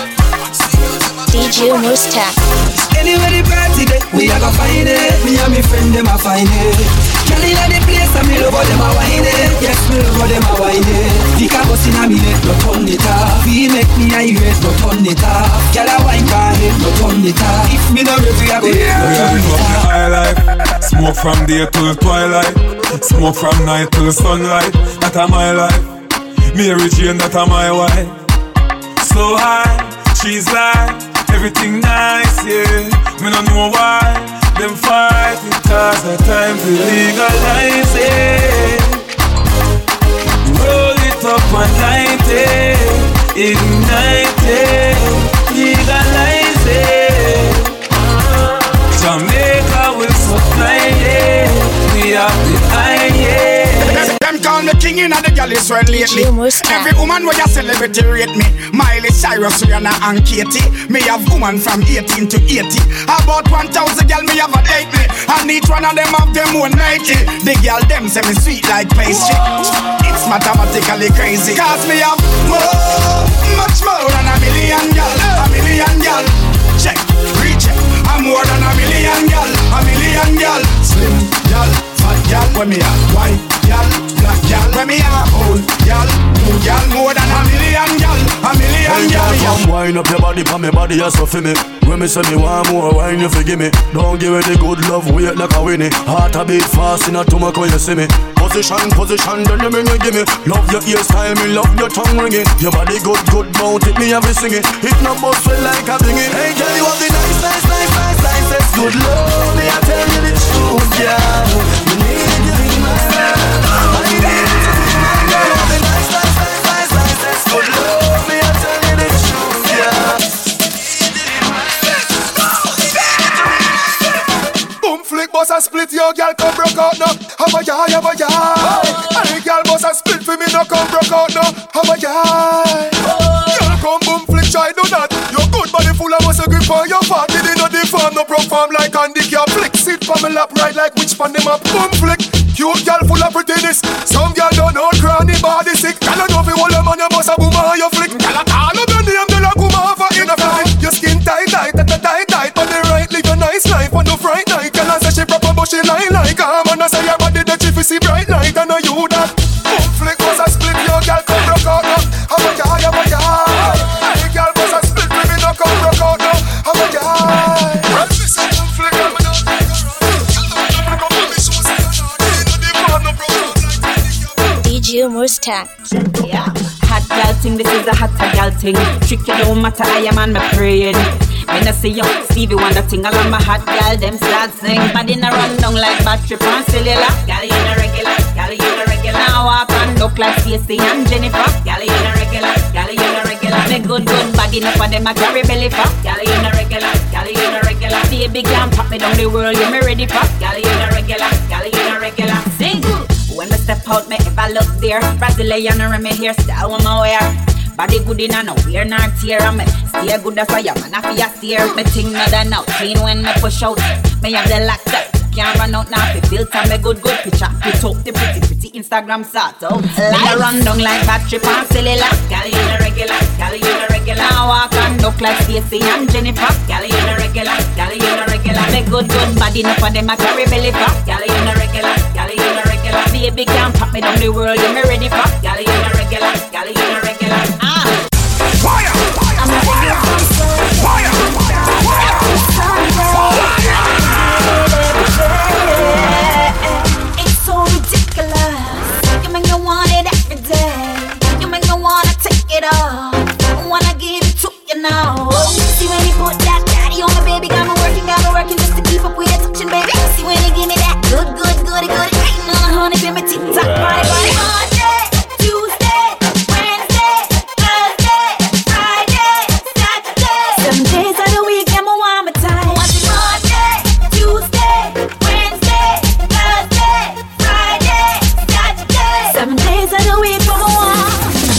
Speaker 3: DJ Mustaq.
Speaker 7: Anywhere the party day, we a go find it. Me and me friend them a find it. Girl inna the place and me love how them a whine it. Yes, me love how them a whine it. The cabos inna me neck, no turn it off. We make me irate, no turn it off. Girl a wine car head, no turn it off. If me no ready, I go turn it off.
Speaker 17: High life, smoke from day till twilight, smoke from night till sunlight. That a my life. Mary Jane, that a my wife. So high, she's like everything nice, yeah. Me no know why them fight because the time to legalize it. Roll it up and light it, ignite it, legalize it. Jamaica will supply it. We have the eye, yeah.
Speaker 16: Them call me king in the galley sweat lately. Every woman where you celebrity rate me. Miley Cyrus, Rihanna and Katie. Me have woman from 18 to 80. About 1,000 girl me have a date me. And each one of them have them own 90. The girl them say me sweet like pastry. It's mathematically crazy. Cause me have more, much more than a million girl. A million girl. Check, recheck. I'm more than a million girl. A million girl. Slim girl, fat girl. When me a white girl, black girl. When me a old girl, new girl. More than a million girl. A million girl.
Speaker 22: Come wind up your body, pa me body, you so for me. When me say me want more, wine you forgive me. Don't give it the good love, wait like a winnie. Heart a beat fast in a stomach when you see me. Position, position, then you bring it, give me. Love your hairstyle, me love your tongue ringing. Your body good, good, bout it, me have it singing. It no bust well like a bingy. Hey girl, you have the nice, nice, nice, nice, nice, nice, good love. Me I tell you the truth, yeah. You need you in my life. I need you to be my girl. You have the nice, nice, nice, nice, nice, nice, good love. Me I tell you the truth, yeah.
Speaker 16: Boom flick, boss a split, your girl come broke out now. Have a yai, have a yai. And the girl boss a split for me, no come broke out now. Have a yai. Girl come boom flick, try do that. Your good body full of muscle grip on your fat. Did it not deform, no perform like handicap. Flick sit for me
Speaker 6: up right like which pan them up. Boom flick, cute girl full of prettiness. Some girl don't know cranny body sick. Girl I know fi hold them on your bust a boom on your flick. Girl I call up your name, girl I come off a in a flight. Your skin tight, tight, tight, tight, tight. On the right, live a nice life on no fright night. Girl I say she proper but she lie like a man. I say your body that she fi see bright light. I know you that. Boom flick was a split, your girl come broke out now. I'm a guy, I'm a guy. Hey girl was a split, baby no come broke out now. I'm a guy. Boom flick, I'm a
Speaker 3: DJ Mustang.
Speaker 9: Yeah. Hot gal thing, this is a hot gal thing. Trick you don't matter, I am on my praying. When I see you, Stevie Wonder thing, all of my hot gal, them start sing. Body na run down like battery on cellular. Gal you no regular, gal you no regular. Now walk and look like Stacey and Jennifer. Gal you no regular, gal you no regular. Me good body, no for them a carry belly for. Gal you no regular, gal you no regular. Baby can't pop me down the world, you me ready for. Gal you no regular, gal you no regular. Sing. When I step out, me if I look there. Brazilian or me hairstyle when I wear. Body good in no wear nor tear. And me stay good as I am and I feel steer. Me ting no done out, clean when me push out. Me have the lock up, can't run out now. Fi filter me good picture. Put up the pretty Instagram sort out. Like run down like battery on cellular. Gal you no regular, gal you no regular. Now walk and look like Stacey and Jennifer. Gal you no regular, gal you no regular. Me good body no for them a carry belly for. Gal you no regular, gal you no regular. Baby can't pop me down the world, you me ready for. Gal you no regular, gal you no regular.
Speaker 6: Fire! I'm a fire! Fire!
Speaker 20: It's so ridiculous. You make me want it every day. You make me wanna take it off. I wanna give it to you now. See when you put that daddy on me, baby, got me working just to keep up with that touching, baby. See when you give me that good. Ain't no honey, be my TikTok body. Monday, Tuesday, Wednesday, Thursday, Friday, Saturday. 7 days of the week, I'm a want my time. Want it Monday, Tuesday, Wednesday, Thursday, Friday, Saturday. 7 days of the week, I'm a want.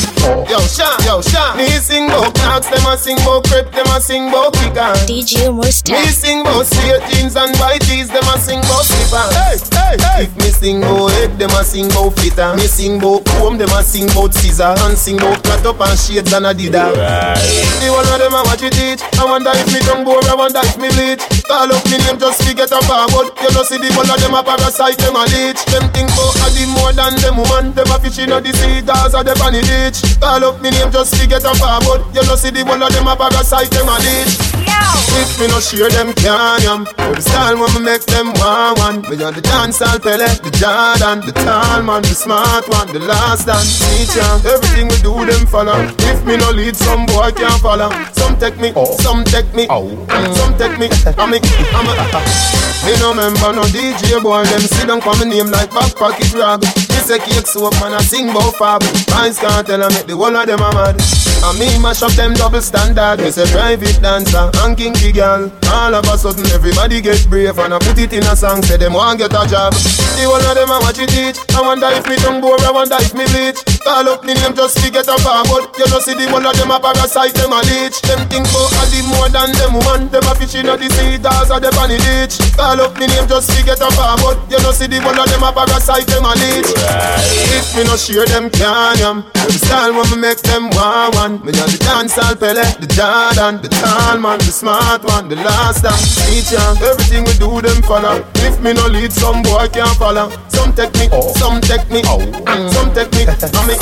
Speaker 21: Yo, Sean. Me sing bout clocks, them a sing bout crepe, them a sing bout kicker.
Speaker 3: DJ Mustang.
Speaker 21: Me sing bout straight jeans and white tees, them a sing bout slippers. Hey. If me sing bout head, them a sing bout fitter. Me sing bout comb, them a sing bout scissor. And sing bout cut up and shades and Adidas. The one of them a watch it teach. I wonder if me tongue bore, I wonder if me bleach. Call up me name just to get a forward. You know see the one of them a parasite, them a leech. Them think bout a the more than them woman. Them a fishing at the sea, cause a them on the beach. Call up me name just to get a forward. You know see the one of them a parasite, them a leech. If me no share them can yam. For the style when me make them one. Me on the dancehall Pele, the Jordan, the tall man, the smart one, the last dance teacher. Everything we do them follow. If me no lead, some boy can't follow. Some take me, some take me, some take me. I'm a me no member no DJ boy. Them sit down for me name like back pocket rag. Me say cake soap man I sing bout fab. Vybz Kartel I make the whole of them a mad. And me mash up them double standard. Me say private dancer and kinky girl. All of a sudden everybody get brave and I put it in a song. Say them want get a job. The whole of them a watch it teach. I wonder if me tongue bore, I wonder if me bleach. Call up me name just to get a forward. You know see the whole of them a parasite, them a leech. Them think bout a the more than them woman. Them a fishing at the sea, cause a them on the beach. Call up me name just to get a forward. You know see the whole of them a parasite, them a leech. If me no share them can yam. Them style when me make them one. Me on the dancehall Pele, the Jordan, the tall man, the smart one, the last dance teacher. Everything we do them follow. If me no lead, some boy can't follow. Some take me, some take me, some take me. I'm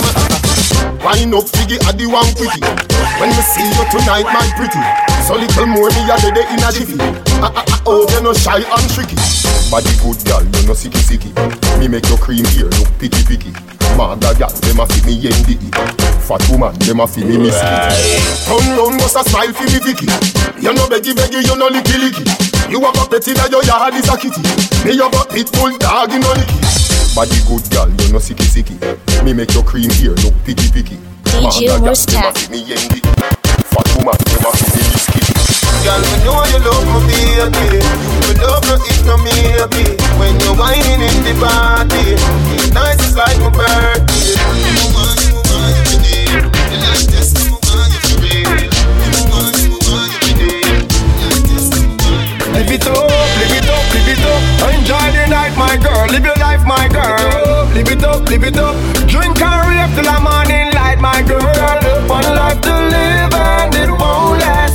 Speaker 21: a wine up figgy at the one pretty. When me see you tonight, my pretty. So little more me a day in a jiffy. Oh, you no shy and tricky. Body good girl, you no sicky. Me make your cream here look picky. Mother girl, them a fi me yendi. Fat woman, them a fi me misky. Turn round, must a smile fi me Vicky. You no beggy, you no licky. You have a pet in your yard is a kitty. Me have a pitbull dog in a licky. Body good girl, you no sicky. Me make your cream here look picky.
Speaker 3: DJ Mustang.
Speaker 21: Me yendi. Fat woman, them a fi me misky. Girl, me know you love me, baby. You love me if no maybe. When you're whining in the party, it's nice, it's like my birthday.
Speaker 6: Live it up, live it up, live it up.
Speaker 4: live it up, live it up. Drink and rave till the morning light, my girl. One life to live and it won't last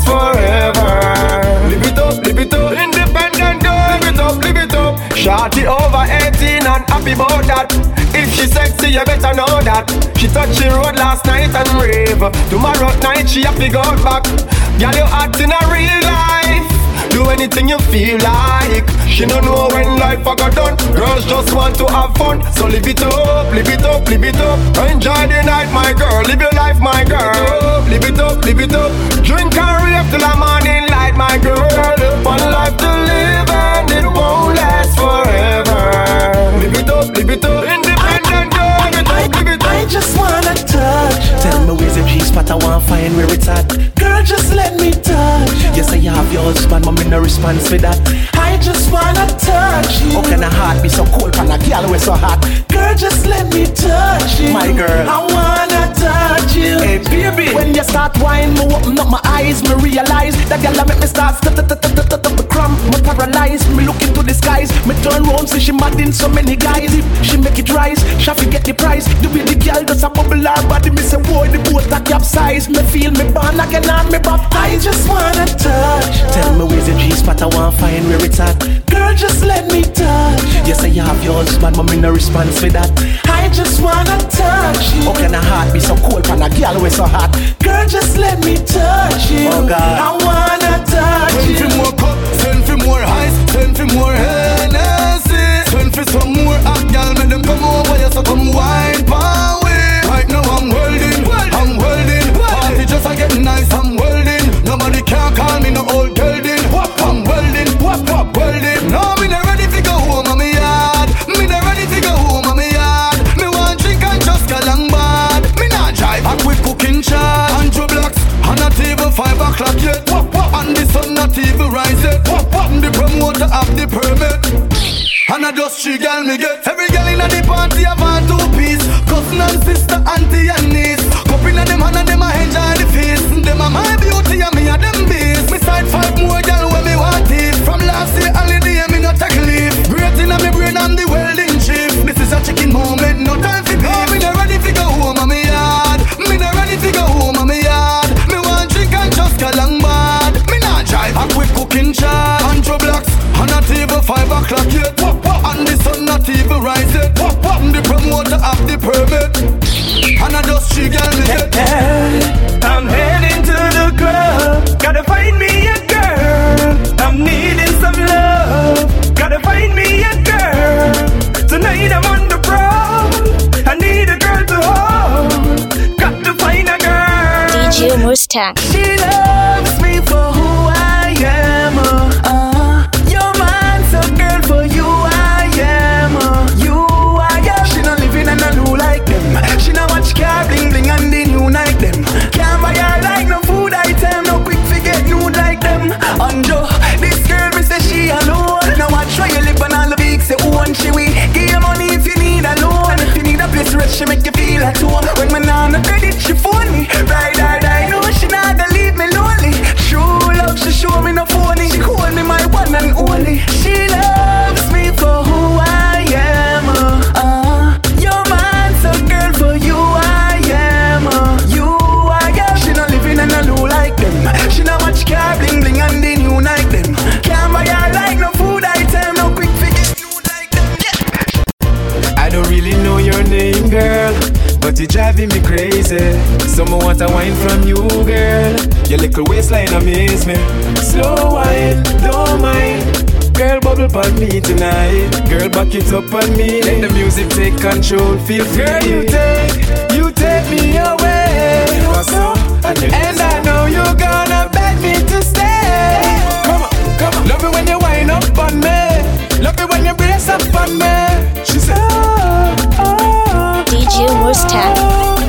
Speaker 4: forever. Live it up, independent girl. Live it up, live it up. Shorty over 18 and happy about that. If she sexy, you better know that. She touched the road last night and rave. Tomorrow night she have to go back. Girl, you act in a real life. Do anything you feel like. She don't know when life a got done. Girls just want to have fun. So live it up, live it up, live it up. Enjoy the night, my girl. Live your life, my girl. Live it up, live it up. Drink and rave till the morning light, my girl. One life to live and it won't last forever. Live it up, independent girl. Live it up, live it up.
Speaker 5: I just wanna touch. Tell me where's the G-spot, I wanna find where it's at. Girl, just let me touch. Yes, I have your husband, but me no response for that. I just wanna touch you. How can a heart be so cold and a girl we so hot? Girl, just let me touch you. My girl, I wanna touch you. Hey baby, when you start whining, me open up my eyes, me realize that girl make me start cramp, me paralyzed. Me look into the skies, me turn round, see she mad in so many guys. If she make it rise, she forget the price. The way the girl does a bubble her body, me say boy the boat a capsize. Me feel me born again and me baptized. I just wanna touch. Tell me where's the G-spot, I wanna find where it's at. Girl, just let me touch. Yes, I have your husband, but me no response for that. I just wanna touch you. How can a heart be so cold and a girl we so hot? Girl, just let me touch you. Oh God, I wanna touch you.
Speaker 22: Send for more cup, send for more ice, send for more Hennessy. Send for some more hot girl, make them come over here, so come wine my way. Right now I'm welding. Party just a getting nice, I'm welding. Nobody can call me no old gelding. I'm welding. No, me not ready to go home on me yard. Me not ready to go home on me yard. Me want drink and just go long bad. Me not drive a quick cooking charge. And 2 blocks on a table 5 o'clock yet. And the sun not even rise yet. The promoter have the permit. And I just 3 girl me get. Every girl in the party have a 2-piece. Cousin and sister, auntie and niece. Couple of them and them a enjoy the feast. Them a my beauty and me a them beast. Me side 5 more girl when me want it. From last year holiday me no take leave. Great in a me brain I'm the welding chief. This is a chicken moment, no time for beef. Me not ready to go home on me yard. Me not ready to go home on me yard. Me want drink and just go long bad. Me not drive a quick cooking charge. And 2 blocks on a table 5 o'clock yet. And the sun not even rise yet. The promoter have the permit. And I just 3 girl me get.
Speaker 7: I'm heading to the club. Gotta find me a girl. I'm needing some love. Gotta find me a girl. Tonight I'm on the prowl. I need a girl to hold. Got to find a girl.
Speaker 3: DJ Mustang.
Speaker 7: She loves me for who I am. You're mine, so girl, for you I am. You I am. She not living in a new like them. She not watch car bling bling and the new like them. Can't buy her like no food item. No quick forget nude like them. Unjo, this girl me say she alone. Now watch where you live and all the big say who and she we. Give you money if you need a loan. If you need a place to rest, she make you feel at home. When my nana credit, she phone me. Ride, no, she not gonna leave me lonely. True love, she show me no phony. She call me my one and only. She loves me for who I am. You're mine, so girl, for you I am. You I am. She not living in a new like them. She not watch car bling bling and the new like them. Can't buy her like no food item. No quick forget you like them. Yeah. I don't really know your name, girl, but you're driving me crazy. Someone want a wine from you, girl. Your little waistline amaze me. Slow wine, don't mind. Girl, bubble on me tonight. Girl, back it up on me. Let the music take control. Feel free. Girl, you take me away. And I know you're gonna beg me to stay. Come on. Love it when you wind up on me. Love it when you brace up on me. She said,
Speaker 3: DJ Mustang.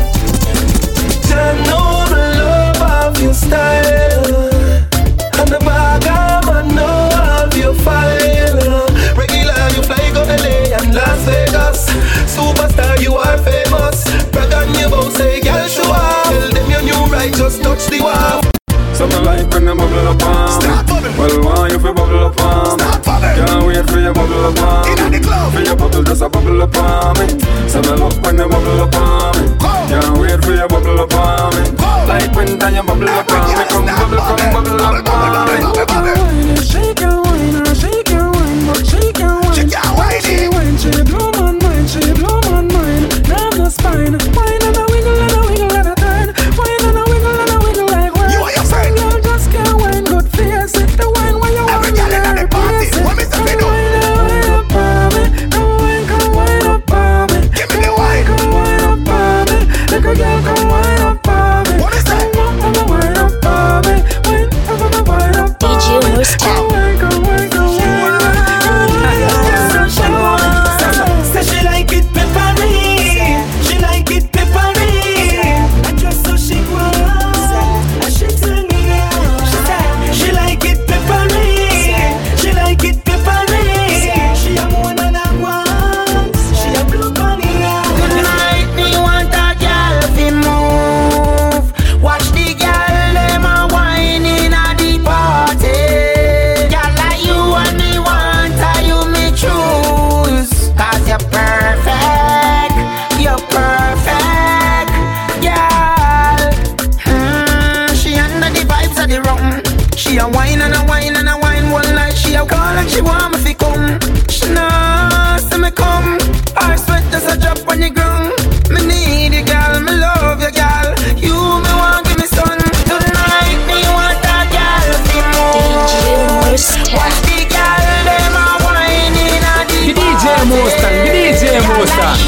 Speaker 7: Turn on the love of your style. And the bag I know of your file. Regular you fly go LA and Las Vegas. Superstar you are famous. Brag on your bow say girl show up. Tell them your new right just touch the wall.
Speaker 8: Something like when you bubble up on. Stop bubble. Well, why you feel bubble up on? Stop bubble. Can't wait for your bubble up on. Inna the club. For your when you bubble up on me. Can't wait for you bubble up on me. Like winter you bubble up on me. Come bubble up on me.
Speaker 17: Shake your wine, shake your wine, but shake your wine. Shake your wine, she blow my mind, she blow my mind. Grab the spine, wine and a wiggle and a wiggle and a turn. Wine and a wiggle like wine. You are your friend. Girl just can't wine, good face it. The wine when you want me there, place it. Come wine up on me, come wine up on me. Give me the wine, come wine up on me. Little girl, come wine up on me. What is that? Come wine up on me, wine up on me.
Speaker 3: DJ Mustang.
Speaker 7: She like it peppery. She like it peppery. And just so she was, and she tell me now. She like it peppery. She like it peppery. She a more than I want. She a blue bunny now. Tonight me want a girl fi move. Watch the girl them a whining at the party. Girl like you and me want, are you me choose? 'Cause you're perfect, girl. She under the vibes of the rum. She a wine and a wine and a wine. One night she a call and she want me fi come. She know say me come. Her sweat just a drop on the ground. Me need you, girl. Me love you, girl. You me want give me son. Tonight me want a girl fi move. Watch the girl them a whining at the
Speaker 14: DJ Mustang, DJ Mustang.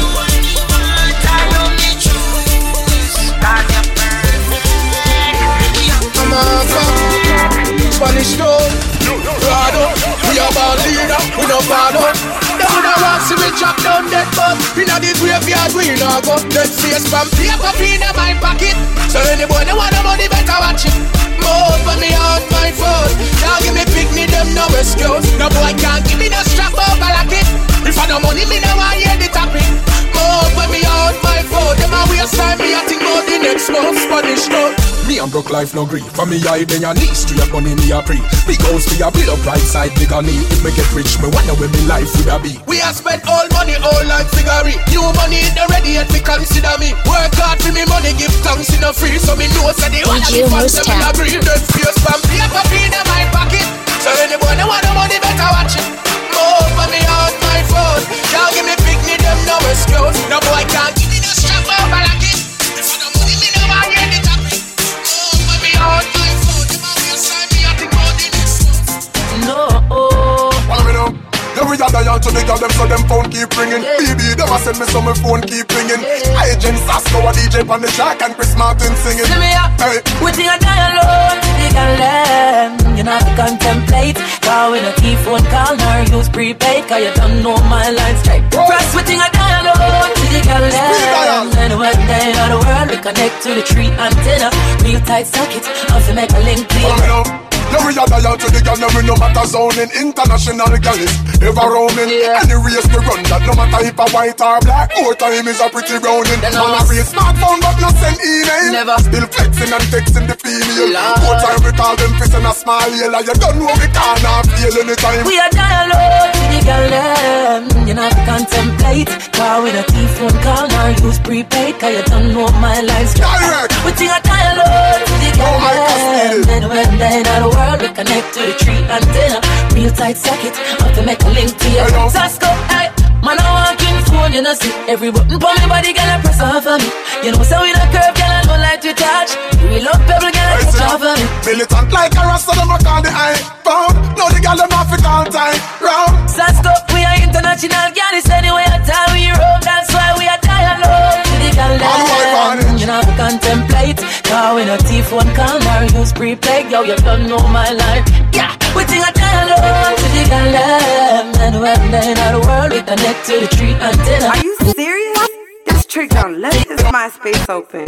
Speaker 21: Spanish town, Prado, we are ball leader, we no follow. They woulda want see me drop down that bus. Inna the graveyard we no go. Dead face from paper in my pocket. So anybody wanna money better watch it. More for me on my phone. Now give me pick me them no excuse. No boy can't give me no strap over like it. If I no money me no want hear the topic. More for me on my phone. Them a waste time me a think about the next month. Spanish town. Me and broke life no grief. For me I then your knees to your money me a pre. Big house me a build up right side bigger knee. If me get rich me wonder where me life would a be. We have spent all money all like figure. New money in the ready yet me consider me. Work hard for me money give thanks in a free. So me know say the one of the fans them will agree. Dead face from paper in my pocket. So anybody want the money better watch it. More for me on my phone. Y'all give me pick me them no excuse. No boy can't give me no strap over like it. If I no money me no want hear the topic. More for me on my phone. Them a waste time me a think about the next month.
Speaker 7: No.
Speaker 21: Follow me now. Yeah, we are dying to the girl them so them phone keep ringing. BB them a send me so my phone keep ringing. Agent Sasko a DJ on the track and Chris Martin singing.
Speaker 7: See me up,
Speaker 21: hey.
Speaker 7: We think I die alone to the girl them. You know how to contemplate. Cause when a key phone call nor use prepaid. Cause you don't know my line straight. Press we think I die alone to the girl them. Anywhere day of the world we connect to the tree antenna. Real tight socket, have to make a link clean.
Speaker 21: Yeah, we are dying to the girl, we no matter zoning. International girl is ever roaming. Any race we run that, no matter if a white or black. More time is a pretty browning. Man a race smartphone but not send email. Never. Still flexing and texting the female. More time we call them fish in a small yellow. You don't know we can't feel anytime.
Speaker 7: We are dying low to the girl them. You know how to contemplate. Cause with a key phone call nor use prepaid. Cause you don't know my life direct. We think I die low to the girl them. Anywhere day in the world we connect to the tree antenna. Real tight socket, have to make a link to your Sasko, hey. Man I walk in phone, you know see every button for me body, girl I press off of me. You know so in a curve, girl I don't like to touch. Real up pebble, girl I touch off of me.
Speaker 21: Militant like a rasta, them a call the iPhone. Now the girl them off it all time round.
Speaker 7: Sasko, we are international, girl it's anyway a time we roam. That's why we are tired alone to the girl them. You know we contemplate. Cause when a T-phone call nor use prepaid. Yo, you don't know my life. Yeah, we think I die alone to the girl them. Anywhere day in the world we connect to the tree antenna.
Speaker 11: Are you serious? This trick don't let this MySpace open.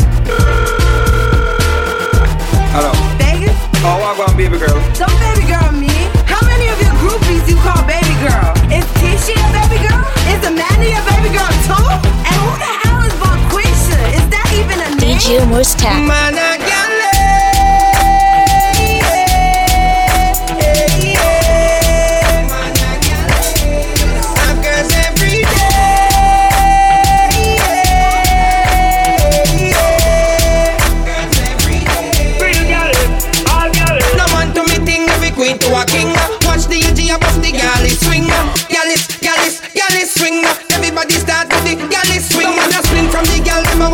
Speaker 19: Hello.
Speaker 11: Vegas?
Speaker 19: Oh, I want baby girl.
Speaker 11: Don't baby girl me. How many of your groupies you call baby girl? Is Tisha a baby girl? Is Amanda a baby girl too? And who the hell is Bonquisha? Is that even a name?
Speaker 3: DJ Mustang.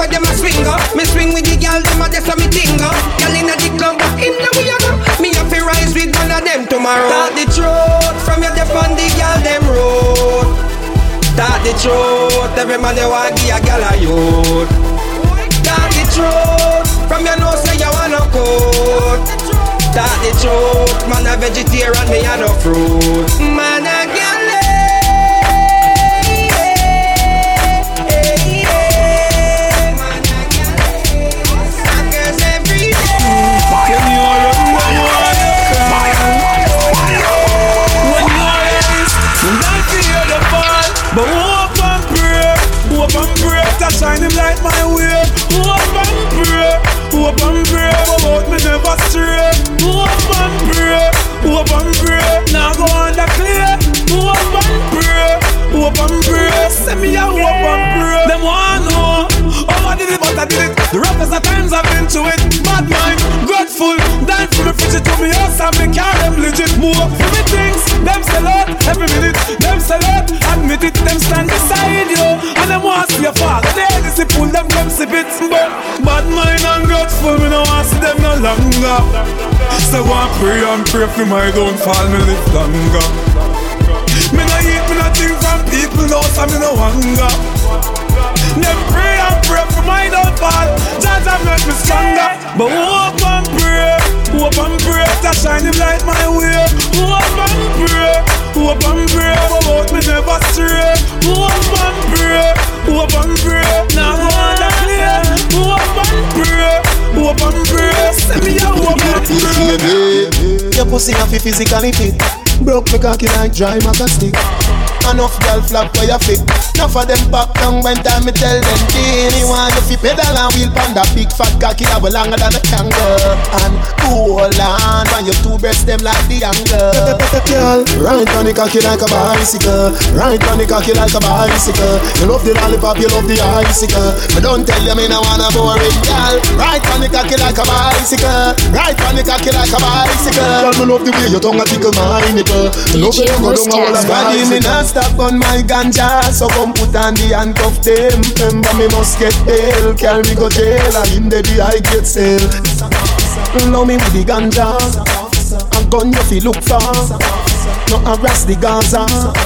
Speaker 1: where them a swing up. Me swing with the girl, them a just a me thing up. Girl inna the club, but in the way I go. Me have to rise with one of them tomorrow. Talk the truth, from your dep on the girl them road. Talk the truth, every man they want give a girl a youth. Talk the truth, from your nose say you want no coat. Talk the truth, man a vegetarian, me a no fruit. Man a girl.
Speaker 17: But hope and pray, to shine him light my way. Hope and pray, about me never stray. Hope and pray, now go on the clear. Hope and pray, send me a hope and pray. Them want know how I did it, but I did it. The roughest of times I've been to it. Bad mind, grateful, dying for me, fidget to me house and me carry them legit. Move for me things, them sell out every minute. Them sell out, admit it, them stand beside you. And them want to see your father, they just pull them sip it. But bad mind and grateful, me no want to see them no longer. So go and pray for my downfall, me live longer. Me no eat, me no think from people, no, so me no hunger. Them pray for my downfall, Jah have made me stronger. But hope and pray, to shine him light my way. Hope and pray, about me never stray. Hope and pray, now go on the clear. Hope and pray, send me a hope and pray.
Speaker 6: Your pussy have to physically fit. Broke me cocky like dry maca stick. Enough girl flap where you fit. Enough of them back down when time me tell them Dini want you fi pedal and wheel pan that big fat cocky that be longer than a kangaroo. And hold on when your two breasts them like the angle. Girl, ride on the cocky like a bicycle. Ride on the cocky like a bicycle. You love the lollipop, you love the icicle. But don't tell you me no wanna boring girl. Ride on the cocky like a bicycle. Ride on the cocky like a bicycle. Girl, me love the way your tongue a tickle my nipple. Love the way you go down all the body. Me not stop on my ganja, so come put on the handcuff them. Remember me must get bail, carry me go jail, and in the day I get sale. Love me with the ganja, a gun you fi look for. No harass the Gaza,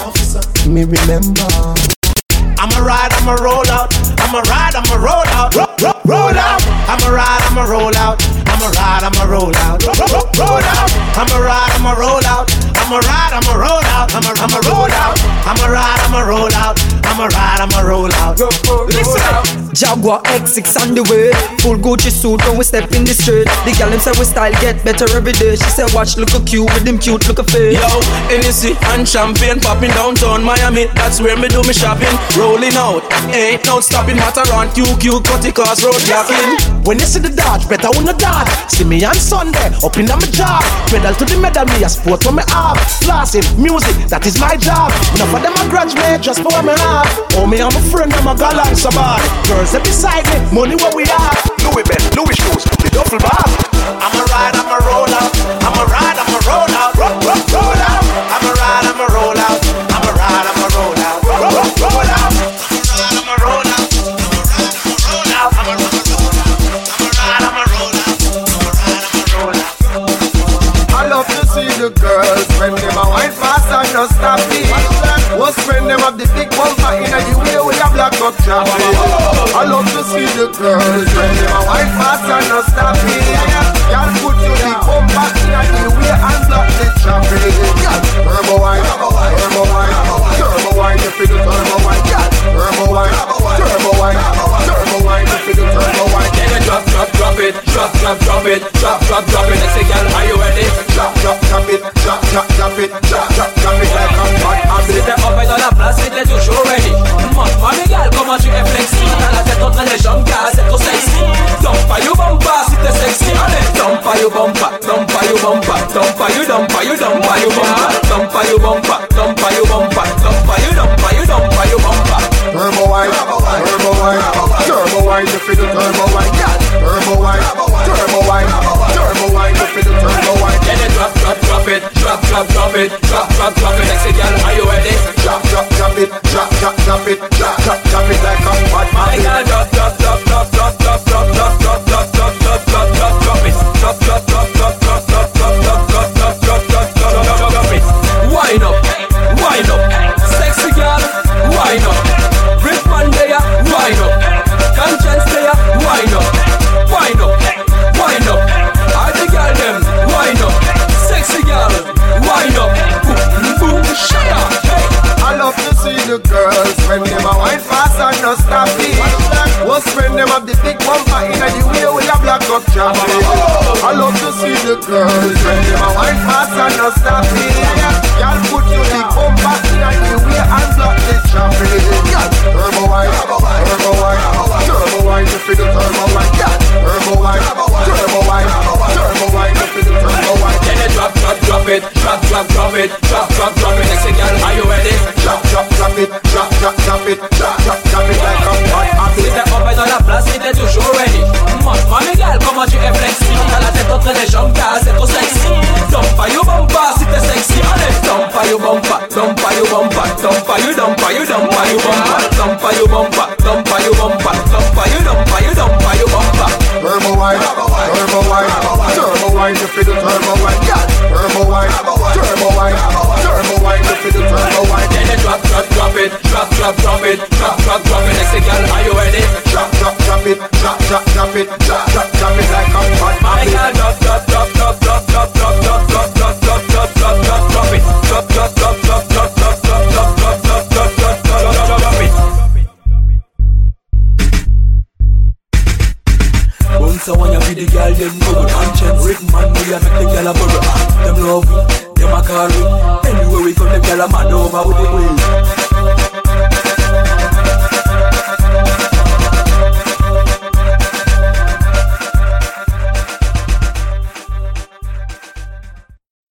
Speaker 6: me remember.
Speaker 18: I'ma ride, I'ma roll out. I'ma ride, I'ma roll out. Roll out. I'ma ride, I'ma roll out. I'ma ride, I'ma roll out. Roll out. I'ma ride, I'ma roll out. I'ma ride, I'ma roll out. I'ma roll out. I'ma ride, I'ma roll out. I'ma ride, I'ma roll out. Listen,
Speaker 7: Jaguar X6 on the way. Full Gucci suit when we step in the street. The girl them say we style get better every day. She said watch look a cute with them cute look a face.
Speaker 12: Yo, Hennessy and champagne popping downtown Miami. That's where me do me shopping. Rolling out, ain't no stopping. Hot around QQ, cut the cars road blocking.
Speaker 18: when you see the dodge, better on the dodge. See me on Sunday, up in my job. Pedal to the medal, me a sport when me have. Flossing, music, that is my job. Enough of them a grudge me, just for what me have. Oh, me and my friend, I'm a galant so bad. Girls that beside me, money what we have. Louis Ben, Louis shoes, the duffel bag. I'm a ride, I'm a roll out. I'm a ride, I'm a roll out. Roll out. I'm a ride, I'm a roll out. I'm a ride, I'm a roll out. Roll out. I'm a roll out. I'm a ride, I'm a roll out. I'm a ride, I'm a roll out. I love to see the girls when them a wine fast and no stop me. What's when them have the big bumper in the way with a black up traffic. I love to see the girls when them a wine fast and no stop me. Y'all put your big bumper in the way and block the traffic. Turbo wine, turbo wine, turbo wine, you feel the turbo wine. Turbo wine, turbo wine, turbo wine, you feel the turbo wine.
Speaker 12: Drop, drop, drop it, drop, drop, drop it, drop, drop, drop it. Let's say, girl, are you ready?
Speaker 18: Drop, drop, drop it, drop, drop, drop it, drop, drop, drop it like a hot habit.
Speaker 12: C'était pas fait dans la place, c'était toujours ready. Montre-moi mes gars, comment tu es flexi. Dans la tête, entre les jambes, car c'est trop sexy. Dumpa you bumpa, si t'es sexy. Allez, dumpa you bumpa, dumpa you bumpa, dumpa you dumpa you dumpa you bumpa, dumpa you bumpa, dumpa you bumpa, dumpa you dumpa you dumpa you bumpa.
Speaker 18: Turbo wine, turbo wine, turbo wine, you feel the turbo wine. Turbo wine, turbo wine, turbo wine, you feel the turbo wine.
Speaker 12: Then you drop, drop, drop it, drop, drop, drop it, drop, drop, drop it. Let's say, girl, are you ready?
Speaker 18: Drop, drop, drop it, drop, drop, drop it, drop, drop, drop it like a hot
Speaker 12: habit. My girl, drop, drop, drop, drop, drop.
Speaker 4: the girls when them a wine fast and no stop it. What's when them have the big bumper in the way with a black up champion. I love to see the girls when them a wine fast and no stop it. Y'all put your big bumper in the way and block the champion. Turbo wine, turbo wine, turbo wine, you feel the turbo wine. Turbo wine, turbo wine, turbo wine, you feel the turbo wine.
Speaker 12: Then you drop it, drop it, drop it. Next thing, girl, are you ready?
Speaker 4: Drop it, drop it like a hot apple.
Speaker 12: C'était pas dans la place, c'était toujours ready. Montre-moi mes gars, comment tu es flexi. T'as la tête entre les jambes, car c'est trop sexy. Dumpa you bumpa, si t'es sexy. Allez, dumpa you bumpa, dumpa you bumpa, dumpa you bumpa, dumpa you bumpa, dumpa you bumpa, dumpa you bumpa, dumpa you bumpa.
Speaker 4: Turbo wine, turbo wine, turbo wine, you feel the turbo wine. Turbo wine, turbo wine, turbo wine, you feel the turbo wine.
Speaker 12: Then you drop it, drop it. Next thing, girl, are you ready?
Speaker 4: Drop it like a hot apple.
Speaker 12: My girl, drop it. Once I want you be the girl, them bubble conscience. Rhythm man, we a make the girl a bubble. Them love we, them a call we. Anywhere we come, the girl a mad over with the way.